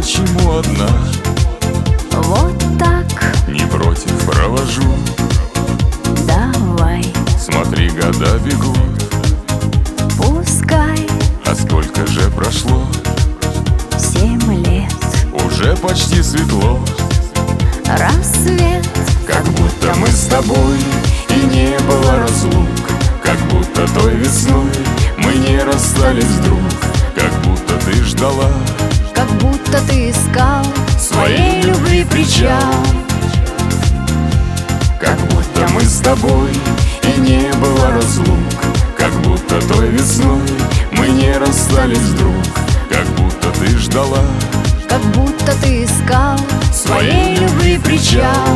почему одна? Вот так, Не против, провожу. давай, Смотри, года бегут. пускай. А сколько же прошло? 7 лет, Уже почти светло. рассвет. Как будто мы с тобой и не было разлук. Как будто той весной мы не расстались вдруг. Как будто ты ждала Как будто ты искал своей любви причал. Как будто мы с тобой и не было разлук. Как будто той весной мы не расстались вдруг. Как будто ты ждала Как будто ты искал своей любви причал.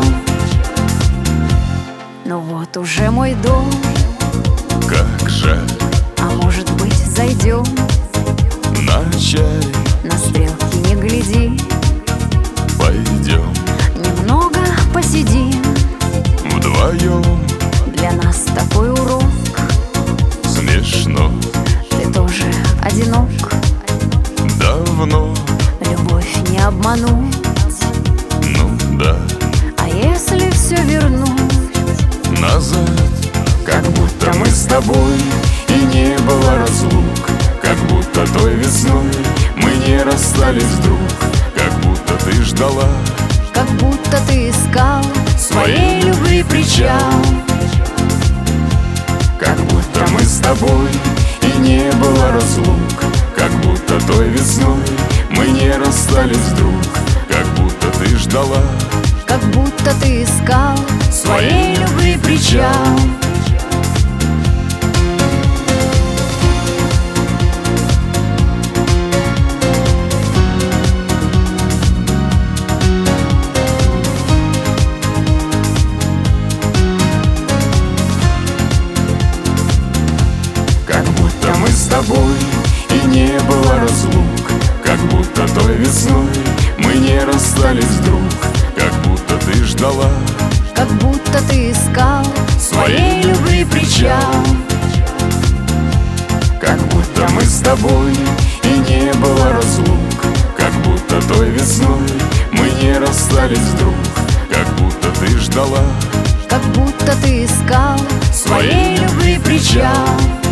Ну вот уже мой дом, Как жаль, а может быть зайдем. на чай На стрелки не гляди, пойдем немного посидим. вдвоем. Для нас такой урок, Смешно, ты тоже одинок. давно, Любовь не обмануть, ну да, а если все вернуть? назад. Как будто мы с тобой и не было разлук. Как будто той весной мы не расстались вдруг. Как будто ты ждала Как будто ты искал своей любви причал. Как будто мы с тобой и не было разлук. Как будто той весной мы не расстались вдруг. Как будто ты ждала Как будто ты искал своей любви причал. Как будто мы с тобой и не было разлук. Как будто той весной мы не расстались вдруг. Как будто ты ждала Как будто ты искал своей любви причал. Как будто мы с тобой и не было разлук. Как будто той весной мы не расстались вдруг. Как будто ты ждала Как будто ты искал своей любви причал.